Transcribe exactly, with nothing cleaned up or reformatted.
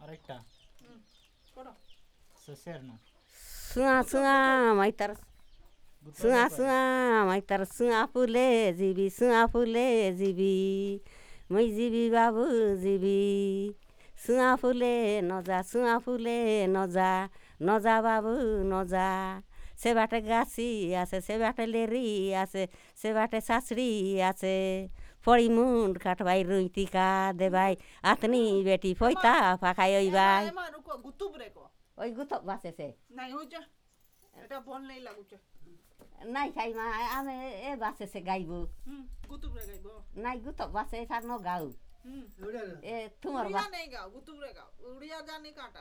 আরেকটা করো শেষের না সুয়া সুয়া মাইতার সুয়া সুয়া মাইতার সুয়া ফুলে জিবি সুয়া ফুলে জিবি মই জিবি বাবু জিবি সুয়া ফুলে নজা সুয়া ফুলে নজা নজা বাবু নজা সে বাটে গাছি আছে সে বাটে লেরি আছে সে বাটে শাশুড়ি আছে পড়ি মুন্ড কাটবাই রুইতিকা দেবাই আতনি বেটি ফইতা ফাঁকাই ওই ভাই এমা রুকো গুতুব রেকো ওই গুতক বাসেছে নাই হইছে এটা বল নেই লাগুছে নাই খাই মা আমি এ বাসেছে গাইব হুম গুতুব রে গাইবো নাই গুতক বাসে সার ন গাও হুম এ তোমার উড়িয়া বা নেই গাও গুতুব রে গাও উড়িয়া জানি কাটা